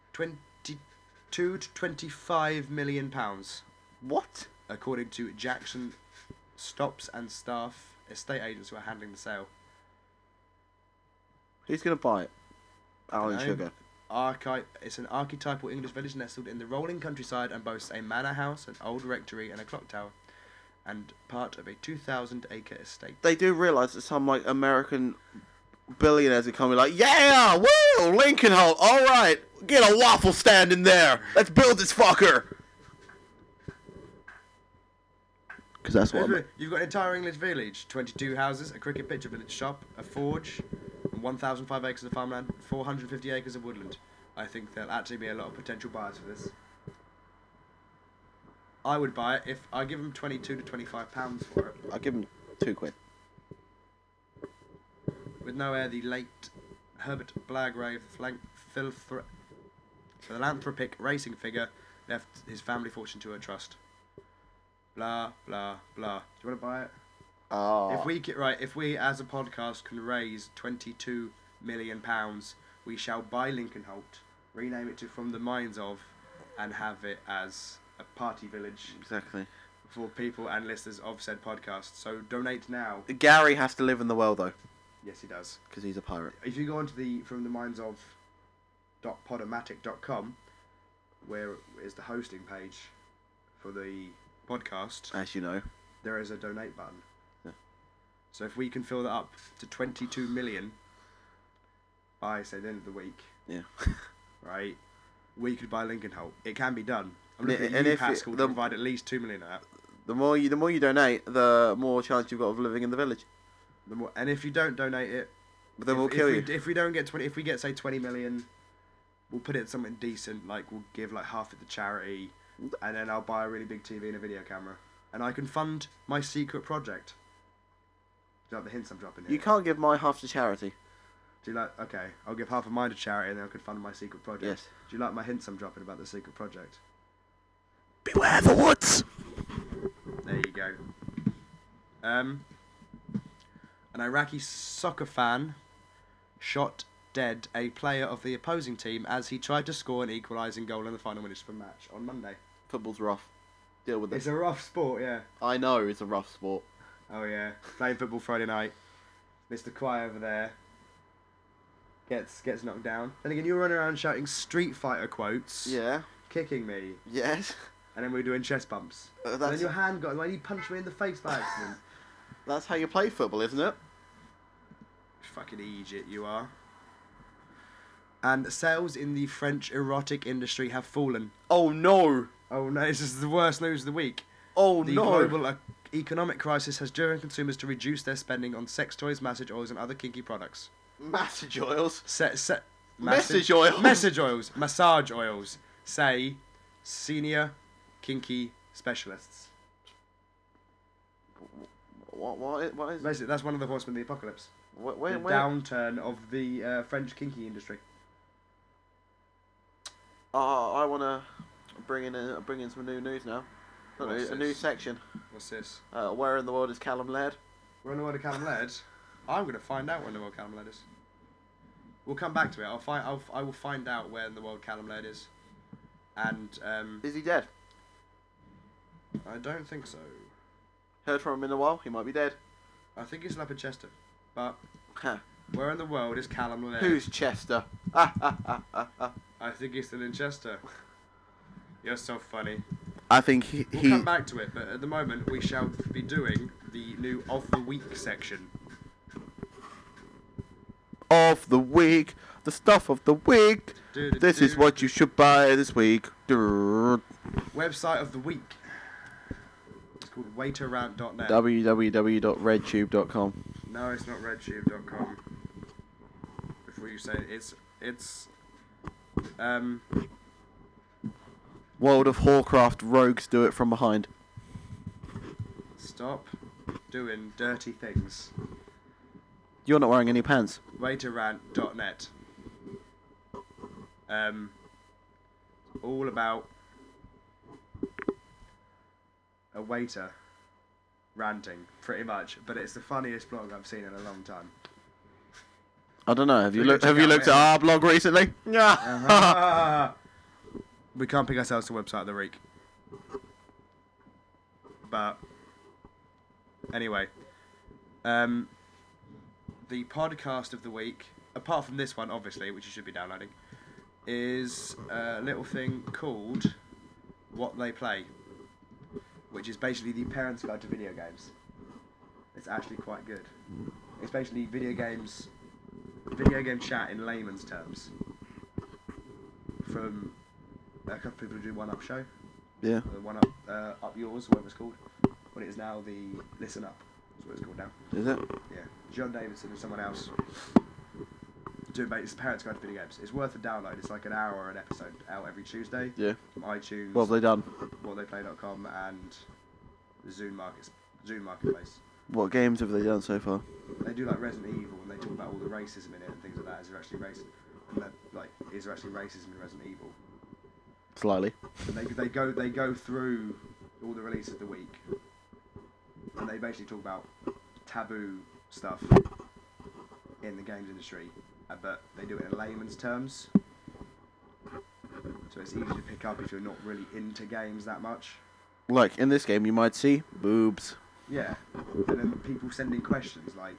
22 to 25 million pounds, What? according to Jackson Stops and Staff, estate agents who are handling the sale. Who's gonna buy it? Alan No. Sugar. It's an archetypal English village nestled in the rolling countryside and boasts a manor house, an old rectory, and a clock tower, and part of a 2,000-acre estate. They do realise that some like American billionaires are coming like, yeah, woo, Lincolnholt, all right, get a waffle stand in there. Let's build this fucker. Because that's what. You've got an entire English village, 22 houses, a cricket pitch, a village shop, a forge, and 1,005 acres of farmland, 450 acres of woodland. I think there'll actually be a lot of potential buyers for this. I would buy it if I give them 22 to 25 pounds for it. I'll give him £2. With no heir, the late Herbert Blagrave, philanthropic racing figure, left his family fortune to a trust. Blah blah blah. Do you want to buy it? Oh. If we as a podcast can raise £22 million, we shall buy Lincolnholt, rename it to From the Minds of, and have it as a party village Exactly. for people and listeners of said podcast. So donate now. Gary has to live in the world though, Yes, he does. because he's a pirate. If you go onto the From the Minds of .podomatic.com, where is the hosting page for the podcast, As you know. there is a donate button. Yeah. So if we can fill that up to 22 million by, say, the end of the week, Yeah. right, we could buy Lincolnholt. It can be done. I'm And looking i- at and you, if Pascal, it- to the- provide at least 2 million of that. The more you donate, the more chance you've got of living in the village. And if you don't donate it, But then we'll kill you. If we don't get 20, if we get, say, 20 million, we'll put it in something decent, like we'll give like half it to charity, and then I'll buy a really big TV and a video camera, and I can fund my secret project. Is that the hints I'm dropping here? You can't give my half to charity. Do you like? Okay, I'll give half of mine to charity, and then I could fund my secret project. Yes. Do you like my hints I'm dropping about the secret project? Beware the woods! There you go. An Iraqi soccer fan shot dead a player of the opposing team as he tried to score an equalising goal in the final minutes of the match on Monday. Football's rough. Deal with It's it. a rough sport, yeah. I know it's a rough sport. Oh yeah, playing football Friday night. Mr. Quay over there gets knocked down. Then again, you were running around shouting Street Fighter quotes, Yeah. kicking me, Yes. and then we were doing chest bumps. And then your hand got. Why you punched me in the face by accident? That's how you play football, isn't it? Fucking idiot, you are. And sales in the French erotic industry have fallen. Oh no! Oh no, this is the worst news of the week. Oh The no! global economic crisis has driven consumers to reduce their spending on sex toys, massage oils, and other kinky products. Massage oils. Message oils. Message oils. Massage oils. Say, senior kinky specialists. What is? Basically, that's one of the horsemen of the apocalypse. The Where? downturn of the French kinky industry. I wanna bring in some new news now. What's A new this? section. What's this? Where in the world is Callum Laird? We're on the world of Callum Laird. I'm going to find out when the world Callum Laird is. We'll come back to it. I will find out where in the world Callum Laird is. And Is he dead? I don't think so. Heard from him in a while. He might be dead. I think he's up in Chester. But Huh. where in the world is Callum Laird? Who's Chester? I think he's still in Chester. You're so funny. I think he. We'll come back to it, but at the moment we shall be doing the new Of the Week section. Of the week, the stuff of the week. This is what you should buy this week. Website of the week. It's called waiterrant.net. www.redtube.com. No, it's not redtube.com. Before you say it, it's World of Warcraft rogues do it from behind. stop doing dirty things. You're not wearing any pants. Waiterrant.net. All about a waiter ranting, pretty much. But it's the funniest blog I've seen in a long time. I don't know. Have you So looked? check Have you out looked it. at our blog recently? Yeah. We can't pick ourselves to website of the week. But anyway, the podcast of the week, apart from this one, obviously, which you should be downloading, is a little thing called What They Play, which is basically the parents' guide to video games. It's actually quite good. It's basically video game chat in layman's terms. From a couple of people who do One Up Show. Yeah. The One Up Yours, whatever it's called. What it is now, the Listen Up. That's what it's called now. Is it? Yeah. John Davidson and someone else doing it's Parents Guide to Video Games. It's worth a download. It's like an hour or an episode out every Tuesday. Yeah. From iTunes, What have they done? whattheyplay.com and the Zune Marketplace. What games have they done so far? They do like Resident Evil and they talk about all the racism in it and things like that. Is there actually is there actually racism in Resident Evil? Slightly. And they go through all the releases of the week, and they basically talk about taboo stuff in the games industry, but they do it in layman's terms, so it's easy to pick up if you're not really into games that much. Like in this game, you might see boobs. Yeah, and then people sending questions like,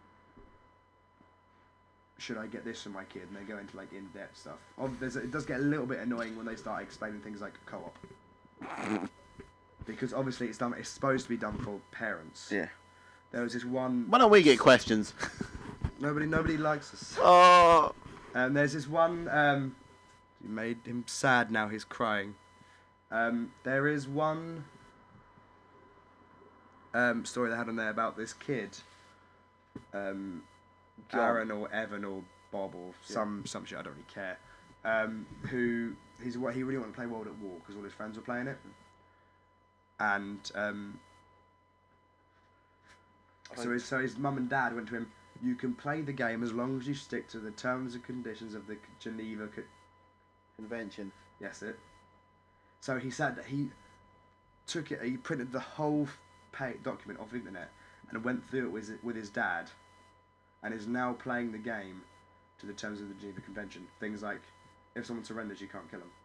should I get this for my kid? And they go into like in-depth stuff. It does get a little bit annoying when they start explaining things like co-op. Because obviously it's supposed to be done for parents. Yeah. There was this one... Why don't we get questions? Nobody likes us. Oh. There's this one... you made him sad, now he's crying. There is one story they had on there about this kid. Aaron or Evan or Bob or some shit, I don't really care. Who he really wanted to play World at War because all his friends were playing it, and so his mum and dad went to him. You can play the game as long as you stick to the terms and conditions of the Geneva Convention. Yes, it. So he said that he took it. He printed the whole document off the internet and went through it with his dad, and is now playing the game to the terms of the Geneva Convention. Things like, if someone surrenders, you can't kill them.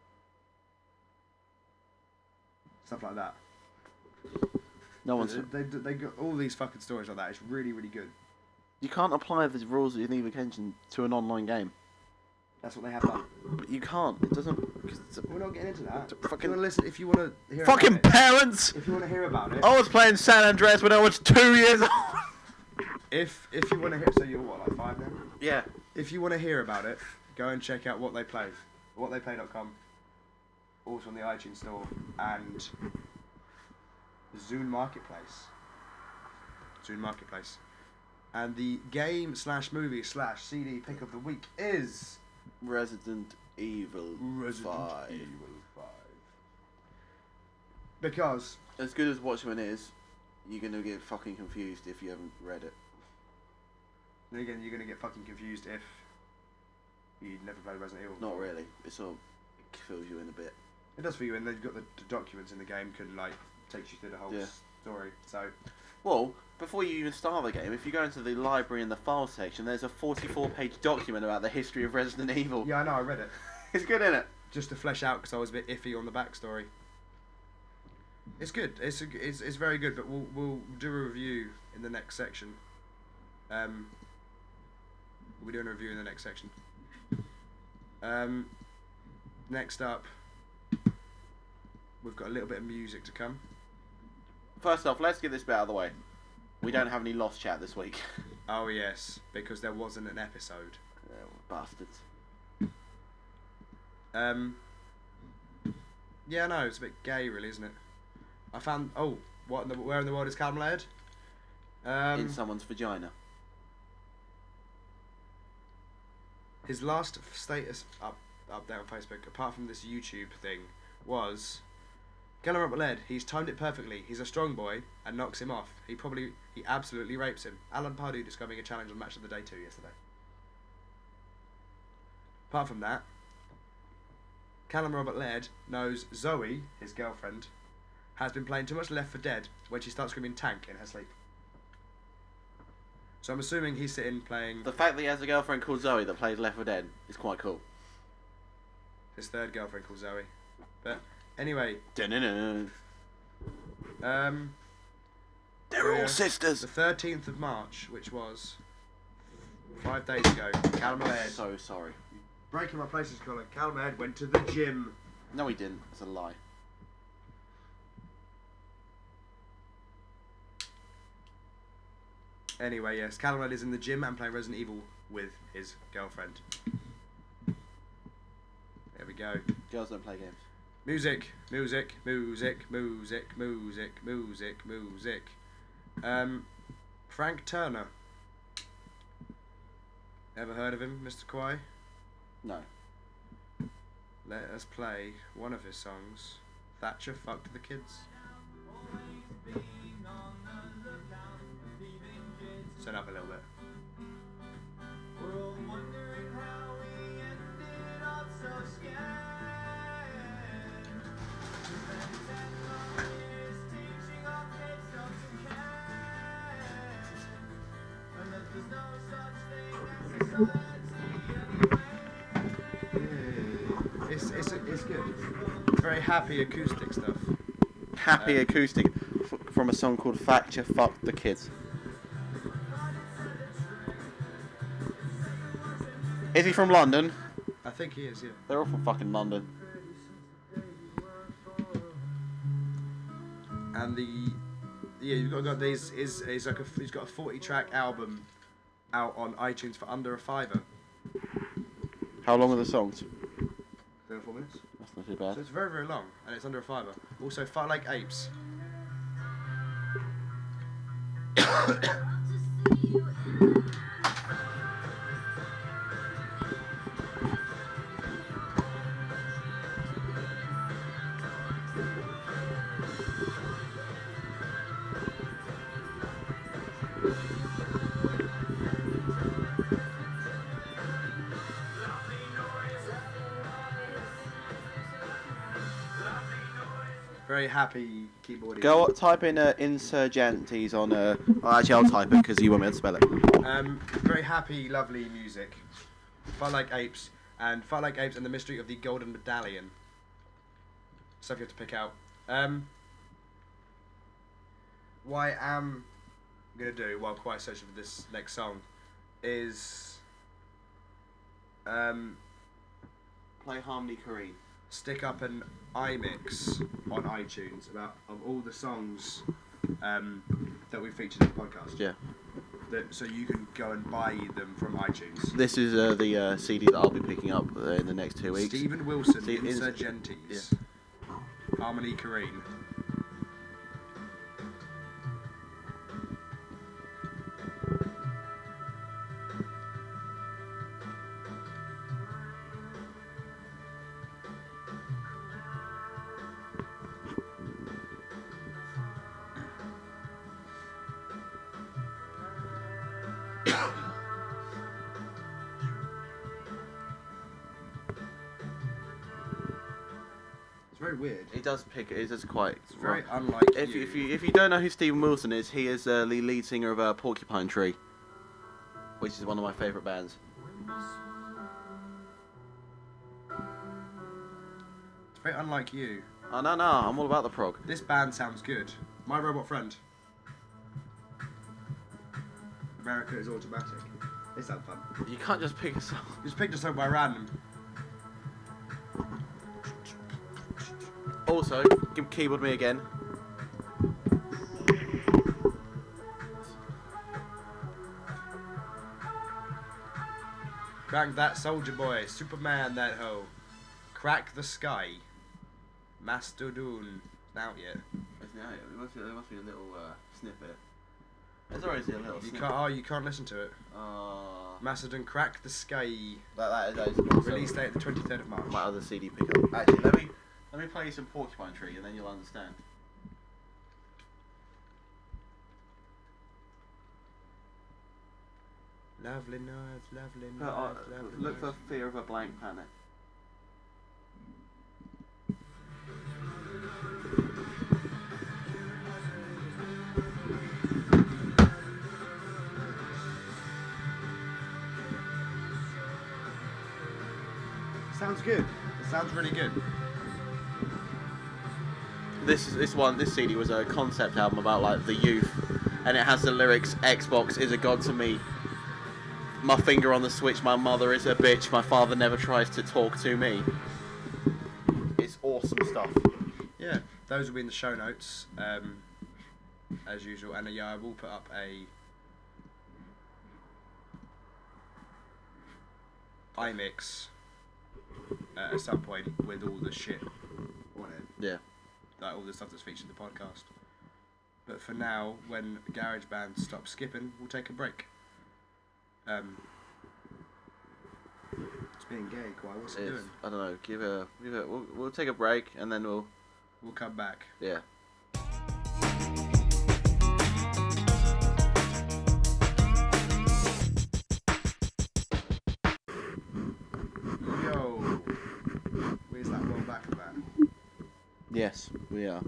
Stuff like that. No one's. They got all these fucking stories like that. It's really, really good. You can't apply the rules of Geneva Convention to an online game. That's what they have done. But you can't. It doesn't. We're not getting into that. Fucking If you want to hear fucking about it, parents. if you want to hear about it, I was playing San Andreas when I was 2 years old. if you want to hear, so you're what, like 5 now? Yeah. If you want to hear about it, go and check out What They Play, whattheyplay.com, also on the iTunes Store, and Zune Marketplace. And the game/movie/CD pick of the week is Resident Evil 5. Evil 5. Because As good as Watchmen is, you're gonna get fucking confused if you haven't read it. then again, you're gonna get fucking confused if you never played Resident Evil. Not really. It sort of fills you in a bit. It does for you, and they've got the documents in the game can like takes you through the whole Yeah. story. So Well, before you even start the game, if you go into the library in the file section, there's a 44-page document about the history of Resident Evil. yeah, I know, I read it. It's good, isn't it? Just to flesh out, because I was a bit iffy on the backstory. It's good. It's very good. But we'll do a review in the next section. We'll be doing a review in the next section. Next up, we've got a little bit of music to come. First off, let's get this bit out of the way. We don't have any Lost chat this week. Oh yes, because there wasn't an episode. Bastards. Yeah, no, it's a bit gay, really, isn't it? I found. Oh, where in the world is Callum Laird? In someone's vagina. His last status update on Facebook, apart from this YouTube thing, was Callum Robert Laird. He's timed it perfectly. He's a strong boy and knocks him off. He absolutely rapes him. Alan Pardew discovering a challenge on Match of the Day 2 yesterday. Apart from that, Callum Robert Laird knows Zoe, his girlfriend, has been playing too much Left 4 Dead when she starts screaming tank in her sleep. So I'm assuming he's sitting playing The fact that he has a girlfriend called Zoe that plays Left 4 Dead is quite cool. his third girlfriend called Zoe. But anyway, Dun-dun-dun. They're all the sisters. 13th of March, which was 5 days ago, Callum Laird. So sorry. Breaking my places, Colin. Callum Laird went to the gym. No, he didn't. It's a lie. Anyway, yes, Callum Laird is in the gym and playing Resident Evil with his girlfriend. There we go. Girls don't play games. Music. Frank Turner. Ever heard of him, Mr. Kwai? No. Let us play one of his songs. Thatcher fucked the kids. Turn up a little bit. It's good. Very happy acoustic stuff. Happy acoustic from a song called Thatcher Fuck the Kids. Is he from London? I think he is, yeah. They're all from fucking London. And you've got these. He's got a 40-track album out on iTunes for under a £5. How long are the songs? 3 or 4 minutes. That's not too So bad. it's very, very long, and it's under a £5. Also, Fart Like Apes. Very happy keyboard. Type in Insurgentes on. Actually, I'll type it because you want me to spell it. Very happy, lovely music. Fight Like Apes and the Mystery of the Golden Medallion. Stuff you have to pick out. What I am gonna do while quiet searching for this next song is Play Harmony Korine. stick up an iMix on iTunes of all the songs that we featured in the podcast. Yeah. So you can go and buy them from iTunes. This is the CD that I'll be picking up in the next 2 weeks. Stephen Wilson, Insurgentes, Harmony Korine. Very weird. It does pick. It is quite. It's very unlike If you don't know who Stephen Wilson is, he is the lead singer of Porcupine Tree, which is one of my favourite bands. It's very unlike you. Oh no, I'm all about the prog. This band sounds good. My Robot Friend. America is Automatic. It sounds fun. You can't just pick a song. Just picked a song by random. Also, keyboard me again. Crank that soldier boy, Superman that hoe. Crack the sky. Mastodon. It's out yet. There must be a little snippet. There's always a little snippet. You can't listen to it. Mastodon, Crack the Sky. That is release date the 23rd of March. My other CD pickup. Actually, let me play you some Porcupine Tree and then you'll understand. Lovely night, lovely night, lovely Look night. for Fear of a Blank Planet. Sounds good. It sounds really good. This CD was a concept album about like the youth, and it has the lyrics: "Xbox is a god to me. My finger on the switch. My mother is a bitch. My father never tries to talk to me." It's awesome stuff. Yeah, those will be in the show notes, as usual. And I will put up a iMix at some point with all the shit on it. Yeah. Like all the stuff that's featured in the podcast. But for now, when GarageBand stops skipping, we'll take a break. It's being gay, Kwai. What's it doing? I don't know. Give it. We'll take a break and then we'll come back. Yeah. Yo, where's that roll back of that? Yes, we are.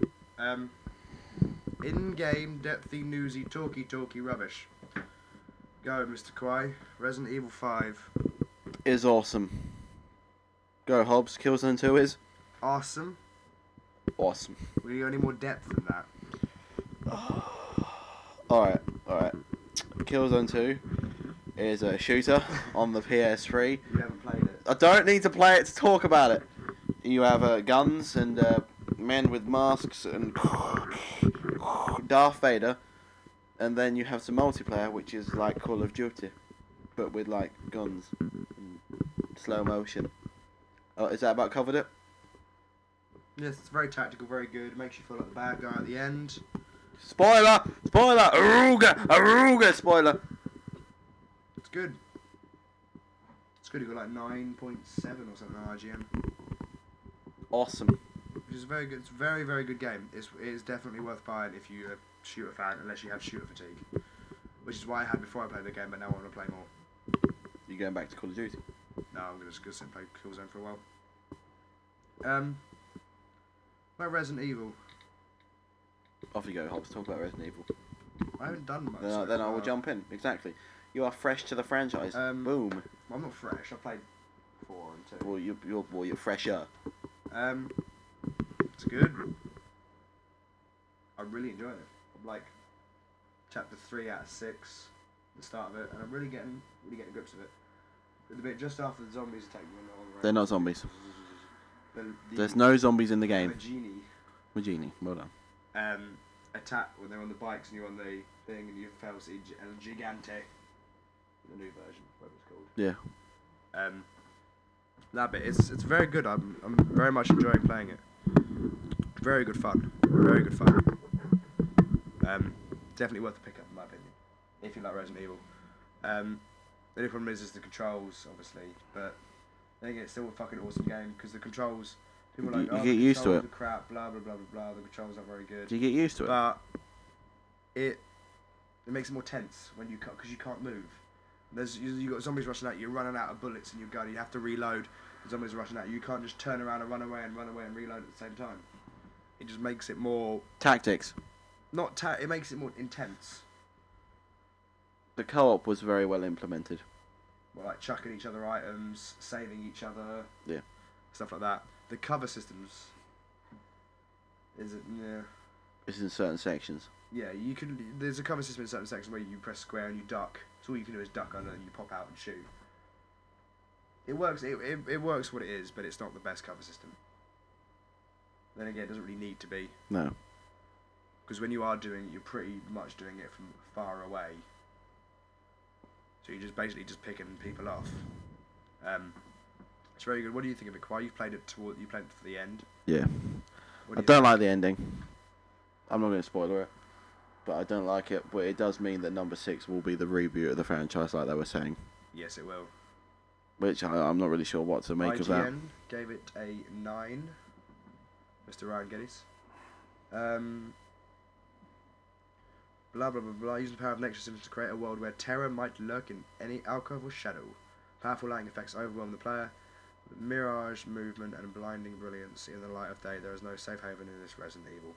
In-game, depthy, newsy, talky rubbish. Go, Mr. Kwai. Resident Evil 5. Is awesome. Go, Hobbs. Killzone 2 is awesome. Awesome. We need any more depth than that. Alright. Killzone 2 is a shooter on the PS3. You haven't played it. I don't need to play it to talk about it. You have guns and men with masks and Darth Vader, and then you have some multiplayer, which is like Call of Duty, but with like guns and slow motion. Oh, is that about covered it? Yes, it's very tactical, very good. It makes you feel like the bad guy at the end. Spoiler! Aruga! Spoiler! It's good. It's good. You got like 9.7 or something on IGN. Awesome. Which is very good. It's a very, very good game. It is definitely worth buying if you're a shooter fan, unless you have shooter fatigue. Which is why I had before I played the game, but now I want to play more. You going back to Call of Duty? No, I'm just gonna sit and play Killzone for a while. About Resident Evil. Off you go, Hobbs. Talk about Resident Evil. I haven't done much. Then I will jump in. Exactly. You are fresh to the franchise. Boom. I'm not fresh. I played 4 and 2. Well, you're fresher. It's good. I really enjoy it. I'm like chapter 3 out of 6, the start of it, and I'm really getting grips of it. The bit just after the zombies attack me on the wrong. They're not zombies. There's no zombies in the game. Magini, well done. Attack when they're on the bikes and you're on the thing and you fell to El Gigante, the new version, whatever it's called. Yeah. That bit, it's very good. I'm very much enjoying playing it. Very good fun. Very good fun. Definitely worth a pick up in my opinion, if you like Resident Evil. The only problem is the controls, obviously, but I think it's still a fucking awesome game because the controls. People are like, you get used to it. The crap, blah blah blah blah blah. The controls aren't very good. Do you get used to it? But it makes it more tense when you because you can't move. You got zombies rushing at you. You're running out of bullets in your gun. You have to reload. The zombies are rushing at you. You can't just turn around and run away and reload at the same time. It just makes it more tactics. It makes it more intense. The co-op was very well implemented. Well, like chucking each other items, saving each other. Yeah. Stuff like that. The cover systems. Is it? Yeah. It's in certain sections. Yeah, you can. There's a cover system in certain sections where you press square and you duck. So all you can do is duck under and you pop out and shoot. It works. It works what it is, but it's not the best cover system. Then again, it doesn't really need to be. No. Because when you are doing it, you're pretty much doing it from far away. So you're just basically just picking people off. It's very good. What do you think of it, Kawhi? You played it for the end. Yeah. What I do don't like the ending. I'm not going to spoiler it, but I don't like it. But it does mean that number 6 will be the reboot of the franchise, like they were saying. Yes, it will. Which I'm not really sure what to make of that. IGN gave it a 9. Mr. Ryan Geddes. Blah blah blah blah. Using the power of nature systems to create a world where terror might lurk in any alcove or shadow. Powerful lighting effects overwhelm the player. Mirage movement and blinding brilliance in the light of day. There is no safe haven in this Resident Evil.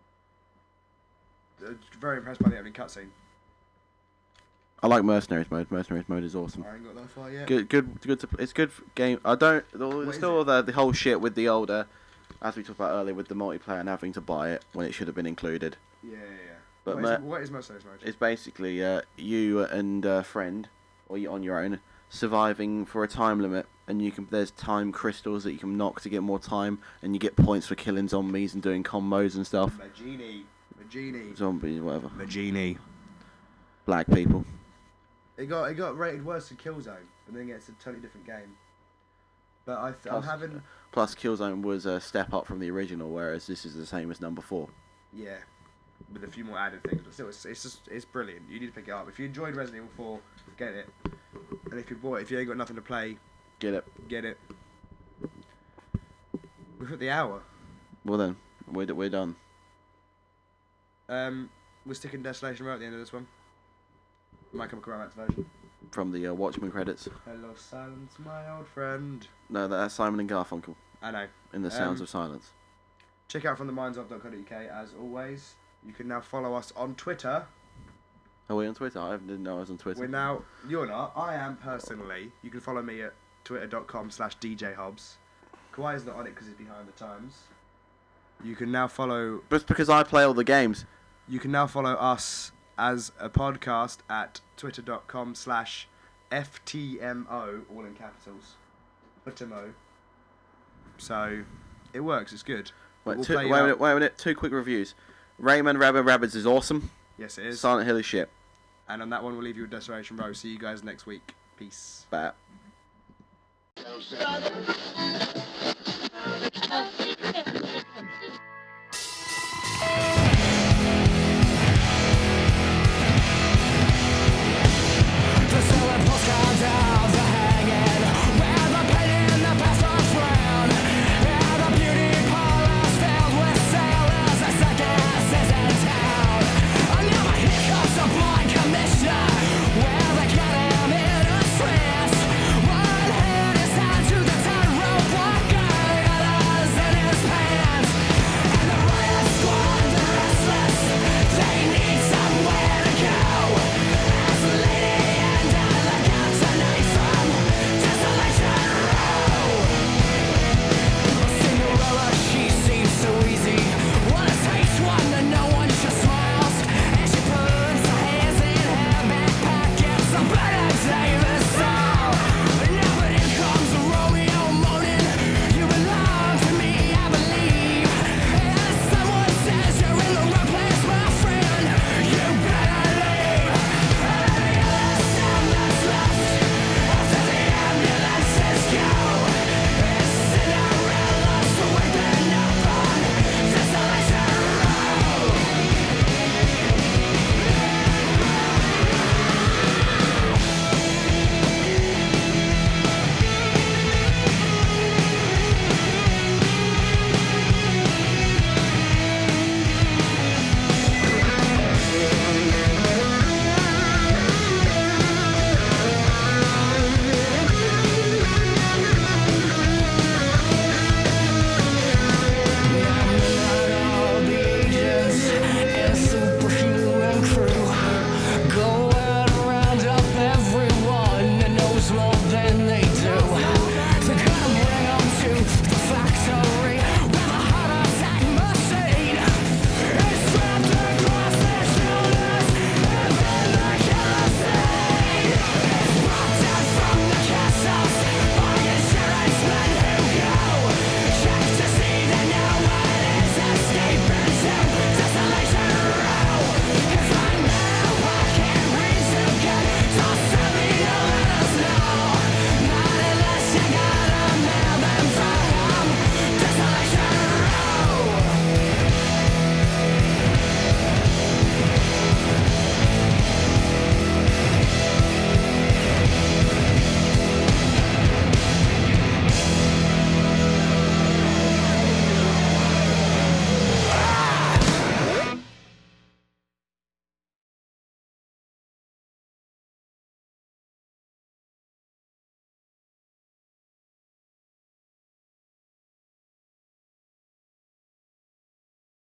Very impressed by the opening cutscene. I like Mercenaries mode. Mercenaries mode is awesome. I ain't got that far yet. Good. It's good game. I don't. There's still the whole shit with the older, as we talked about earlier, with the multiplayer and having to buy it when it should have been included. Yeah. But what is Mercenaries mode? It's basically you and a friend, or you on your own, surviving for a time limit, and there's time crystals that you can knock to get more time, and you get points for killing zombies and doing combos and stuff. Magini. Zombies, whatever. Magini. Black people. It got rated worse than Killzone, but then it's a totally different game. But I'm having. Plus, Killzone was a step up from the original, whereas this is the same as number 4. Yeah. With a few more added things, but still, it's brilliant. You need to pick it up. If you enjoyed Resident Evil 4, get it. And if you ain't got nothing to play, get it. We've hit the hour. Well then, we're done. We're sticking Desolation Row at the end of this one. Might come a Coramax version. From the Watchmen credits. Hello, Silence, my old friend. No, that's Simon and Garfunkel. I know. In the Sounds of Silence. Check out fromthemindsof.co.uk as always. You can now follow us on Twitter. Are we on Twitter? I didn't know I was on Twitter. You're not. I am personally. You can follow me at twitter.com/DJHobbs. Kawhi's not on it because he's behind the times. You can now follow... But it's because I play all the games. You can now follow us as a podcast at twitter.com/FTMO, all in capitals. FTMO. So, it works. It's good. Wait a minute. 2 quick reviews. Rayman Rabbids is awesome. Yes, it is. Silent Hill is shit. And on that one, we'll leave you with Desolation Row. See you guys next week. Peace. Bye.